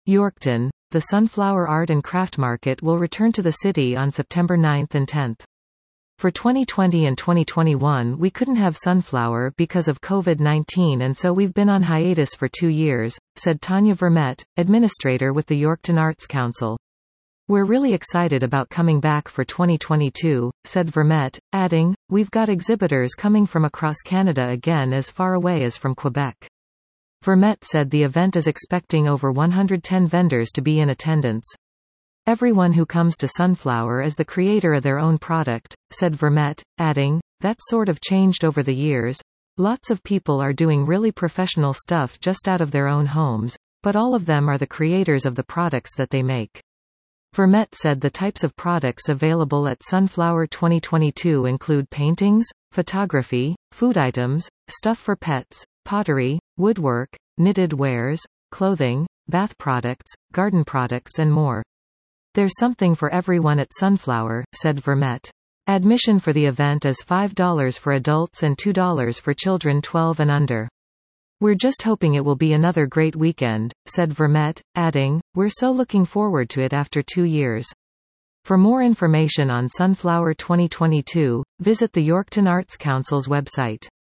Yorkton, the Sunflower Art and Craft Market will return to the city on September 9 and 10. For 2020 and 2021 we couldn't have Sunflower because of COVID-19 and so we've been on hiatus for 2 years, said Tanya Vermette, administrator with the Yorkton Arts Council. We're really excited about coming back for 2022, said Vermette, adding, we've got exhibitors coming from across Canada again as far away as from Quebec. Vermette said the event is expecting over 110 vendors to be in attendance. Everyone who comes to Sunflower is the creator of their own product, said Vermette, adding, that's sort of changed over the years. Lots of people are doing really professional stuff just out of their own homes, but all of them are the creators of the products that they make. Vermette said the types of products available at Sunflower 2022 include paintings, photography, food items, stuff for pets, pottery, woodwork, knitted wares, clothing, bath products, garden products and more. There's something for everyone at Sunflower, said Vermette. Admission for the event is $5 for adults and $2 for children 12 and under. We're just hoping it will be another great weekend, said Vermette, adding, we're so looking forward to it after 2 years. For more information on Sunflower 2022, visit the Yorkton Arts Council's website.